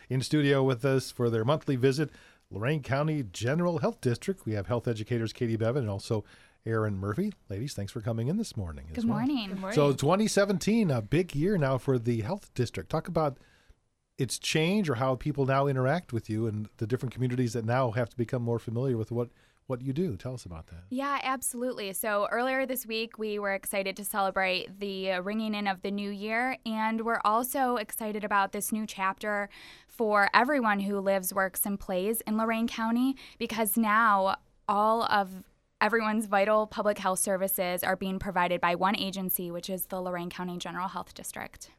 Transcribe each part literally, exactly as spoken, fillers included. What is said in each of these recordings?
In studio with us for their monthly visit, Lorain County General Health District. We have health educators Katie Bevan and also Erin Murphy. Ladies, thanks for coming in this morning. Good well. morning. Good morning. So twenty seventeen, a big year now for the health district. Talk about its change or how people now interact with you and the different communities that now have to become more familiar with what, what you do. Tell us about that. Yeah, absolutely. So earlier this week, we were excited to celebrate the ringing in of the new year, and we're also excited about this new chapter for everyone who lives, works, and plays in Lorain County, because now all of everyone's vital public health services are being provided by one agency, which is the Lorain County General Health District.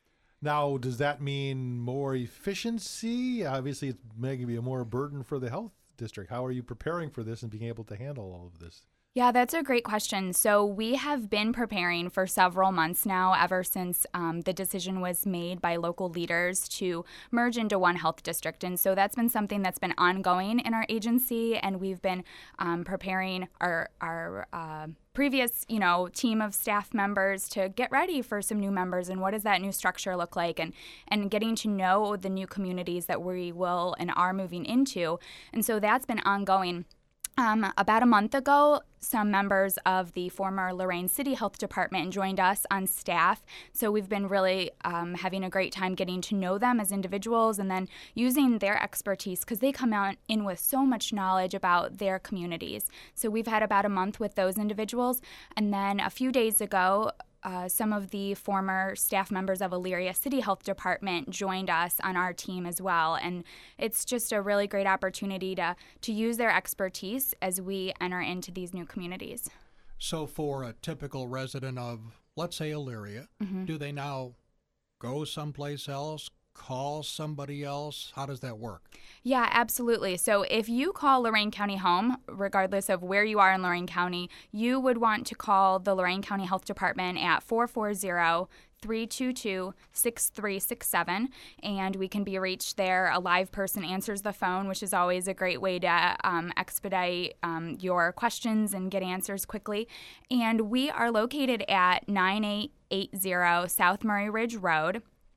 Now, does that mean more efficiency? Obviously, it's maybe a more burden for the health district. How are you preparing for this and being able to handle all of this? Yeah, that's a great question. So we have been preparing for several months now, ever since um, the decision was made by local leaders to merge into one health district. And so that's been something that's been ongoing in our agency, and we've been um, preparing our our uh, previous, you know, team of staff members to get ready for some new members and what does that new structure look like, and and getting to know the new communities that we will and are moving into. And so that's been ongoing. Um, about a month ago, some members of the former Lorain City Health Department joined us on staff. So we've been really um, having a great time getting to know them as individuals and then using their expertise, because they come out in with so much knowledge about their communities. So we've had about a month with those individuals. And then a few days ago, Uh, some of the former staff members of Elyria City Health Department joined us on our team as well. And it's just a really great opportunity to, to use their expertise as we enter into these new communities. So for a typical resident of, let's say, Elyria, mm-hmm. do they now go someplace else, call somebody else? How does that work? Yeah, absolutely. So if you call Lorain County home, regardless of where you are in Lorain County, you would want to call the Lorain County Health Department at four four zero, three two two, six three six seven, and we can be reached there. A live person answers the phone, which is always a great way to um, expedite um, your questions and get answers quickly. And we are located at nine eight eight zero South Murray Ridge Road.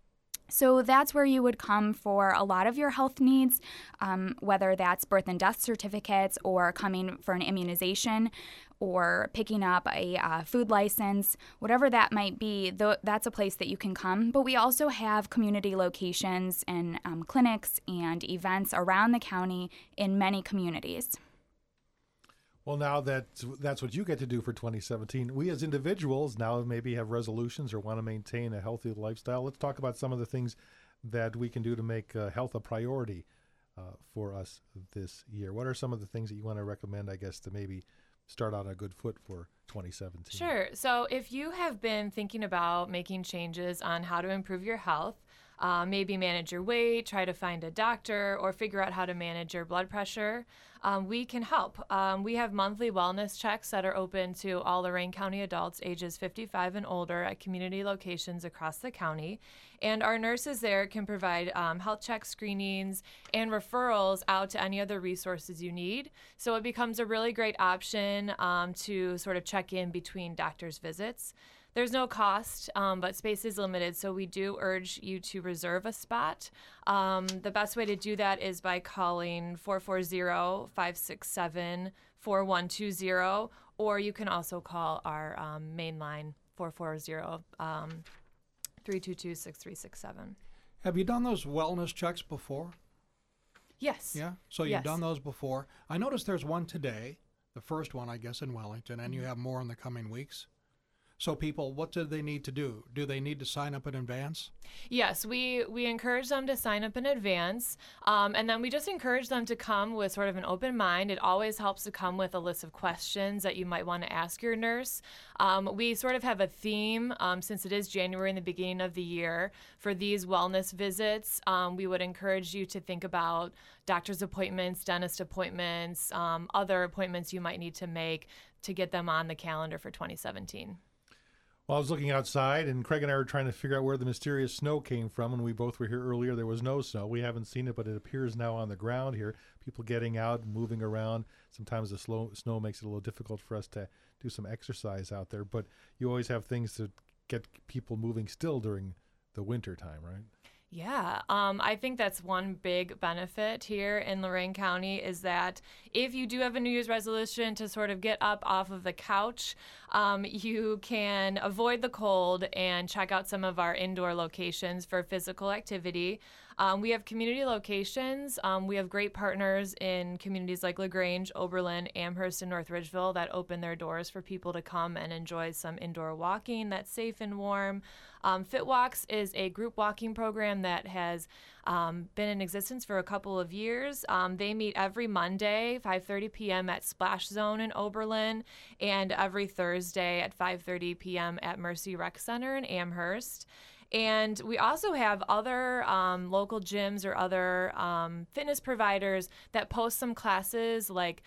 So that's where you would come for a lot of your health needs, um, whether that's birth and death certificates or coming for an immunization or picking up a uh, food license, whatever that might be, th- that's a place that you can come. But we also have community locations and um, clinics and events around the county in many communities. Well, now that that's what you get to do for twenty seventeen, we as individuals now maybe have resolutions or want to maintain a healthy lifestyle. Let's talk about some of the things that we can do to make uh, health a priority uh, for us this year. What are some of the things that you want to recommend, I guess, to maybe start on a good foot for twenty seventeen? Sure. So if you have been thinking about making changes on how to improve your health, Uh, maybe manage your weight, try to find a doctor, or figure out how to manage your blood pressure, um, we can help. Um, we have monthly wellness checks that are open to all Lorain County adults ages fifty-five and older at community locations across the county. And our nurses there can provide um, health check screenings and referrals out to any other resources you need. So it becomes a really great option um, to sort of check in between doctor's visits. There's no cost, um, but space is limited, so we do urge you to reserve a spot. Um, the best way to do that is by calling four four zero, five six seven, four one two zero, or you can also call our um, main line, four four zero, three two two, six three six seven. Have you done those wellness checks before? Yes. Yeah? So you've Yes. done those before. I noticed there's one today, the first one, I guess, in Wellington, and you have more in the coming weeks. So people, what do they need to do? Do they need to sign up in advance? Yes, we, we encourage them to sign up in advance, um, and then we just encourage them to come with sort of an open mind. It always helps to come with a list of questions that you might want to ask your nurse. Um, we sort of have a theme, um, since it is January in the beginning of the year, for these wellness visits. Um, we would encourage you to think about doctor's appointments, dentist appointments, um, other appointments you might need to make to get them on the calendar for twenty seventeen. Well, I was looking outside, and Craig and I were trying to figure out where the mysterious snow came from. When we both were here earlier, there was no snow. We haven't seen it, but it appears now on the ground here. People getting out, moving around. Sometimes the slow, snow makes it a little difficult for us to do some exercise out there, but you always have things to get people moving still during the winter time, right? Yeah, um, I think that's one big benefit here in Lorain County is that if you do have a New Year's resolution to sort of get up off of the couch, um, you can avoid the cold and check out some of our indoor locations for physical activity. Um, we have community locations. Um, we have great partners in communities like LaGrange, Oberlin, Amherst, and North Ridgeville that open their doors for people to come and enjoy some indoor walking that's safe and warm. Um, FitWalks is a group walking program that has um, been in existence for a couple of years. Um, they meet every Monday, five thirty p.m. at Splash Zone in Oberlin, and every Thursday at five thirty p.m. at Mercy Rec Center in Amherst. And we also have other um, local gyms or other um, fitness providers that post some classes like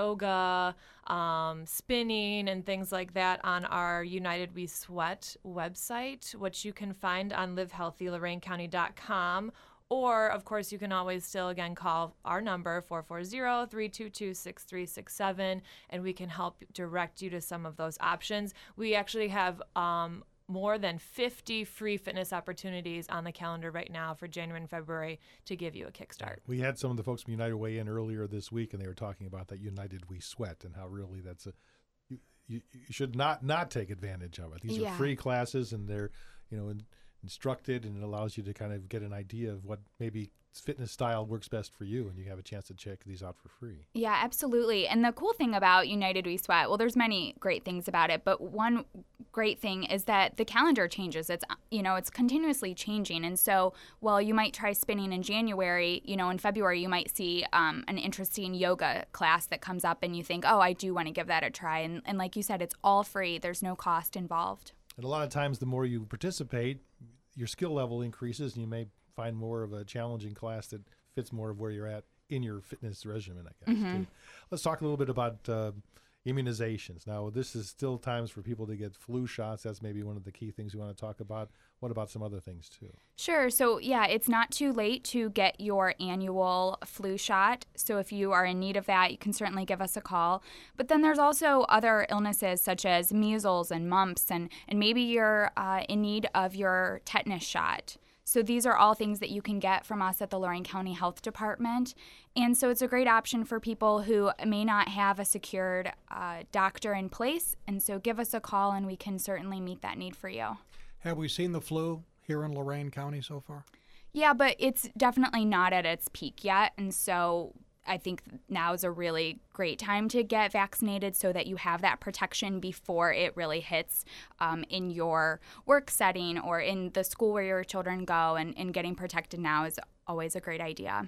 yoga, um, spinning, and things like that on our United We Sweat website, which you can find on live healthy lorain county dot com. Or, of course, you can always still, again, call our number, four four zero, three two two, six three six seven, and we can help direct you to some of those options. We actually have um, more than fifty free fitness opportunities on the calendar right now for January and February to give you a kickstart. We had some of the folks from United weigh in earlier this week, and they were talking about that United We Sweat and how really that's a you, you, you should not not take advantage of it. These Yeah. are free classes, and they're you know in, instructed, and it allows you to kind of get an idea of what maybe fitness style works best for you, and you have a chance to check these out for free. Yeah, absolutely. And the cool thing about United We Sweat, well, there's many great things about it, but one great thing is that the calendar changes. It's, you know, it's continuously changing. And so while you might try spinning in January, you know, in February, you might see um, an interesting yoga class that comes up and you think, oh, I do want to give that a try. And, and like you said, it's all free. There's no cost involved. And a lot of times, the more you participate, your skill level increases, and you may find more of a challenging class that fits more of where you're at in your fitness regimen, I guess, Mm-hmm. too. Let's talk a little bit about uh, immunizations. Now, this is still times for people to get flu shots. That's maybe one of the key things we want to talk about. What about some other things, too? Sure. So, yeah, it's not too late to get your annual flu shot. So, if you are in need of that, you can certainly give us a call. But then there's also other illnesses such as measles and mumps, and, and maybe you're uh, in need of your tetanus shot. So these are all things that you can get from us at the Lorain County Health Department. And so it's a great option for people who may not have a secured uh, doctor in place. And so give us a call and we can certainly meet that need for you. Have we seen the flu here in Lorain County so far? Yeah, but it's definitely not at its peak yet. And so I think now is a really great time to get vaccinated so that you have that protection before it really hits um, in your work setting or in the school where your children go. And, and getting protected now is always a great idea.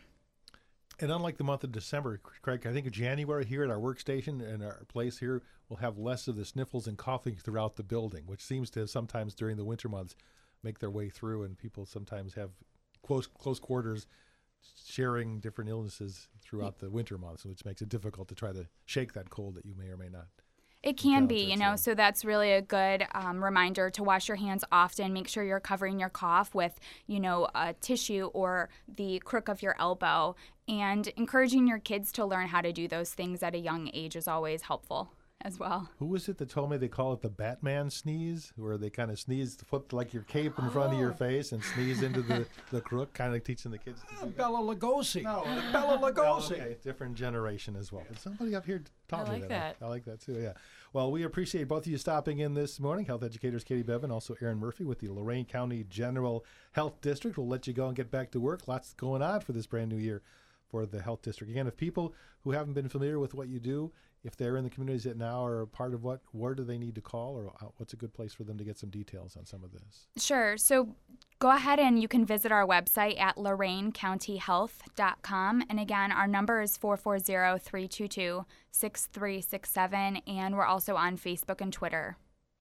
And unlike the month of December, Craig, I think January here at our workstation and our place here will have less of the sniffles and coughing throughout the building, which seems to sometimes during the winter months make their way through, and people sometimes have close close quarters sharing different illnesses throughout the winter months, which makes it difficult to try to shake that cold that you may or may not. It can be, encounter, you know, so. so that's really a good um, reminder to wash your hands often. Make sure you're covering your cough with, you know, a tissue or the crook of your elbow. And encouraging your kids to learn how to do those things at a young age is always helpful as well. Who was it that told me they call it the Batman sneeze, where they kind of sneeze, put like your cape in front of your face and sneeze into the, the crook, kind of teaching the kids to do that? Bela Lugosi. No, Bela Well, Lugosi. okay, different generation as well. But somebody up here taught I me like that. that. I like that too, yeah. Well, we appreciate both of you stopping in this morning. Health educators Katie Bevan, also Aaron Murphy with the Lorain County General Health District. We'll let you go and get back to work. Lots going on for this brand new year for the Health District. Again, if people who haven't been familiar with what you do, if they're in the communities that now are a part of what, where do they need to call, or what's a good place for them to get some details on some of this? Sure. So go ahead and you can visit our website at lorain county health dot com. And again, our number is four four zero, three two two, six three six seven. And we're also on Facebook and Twitter.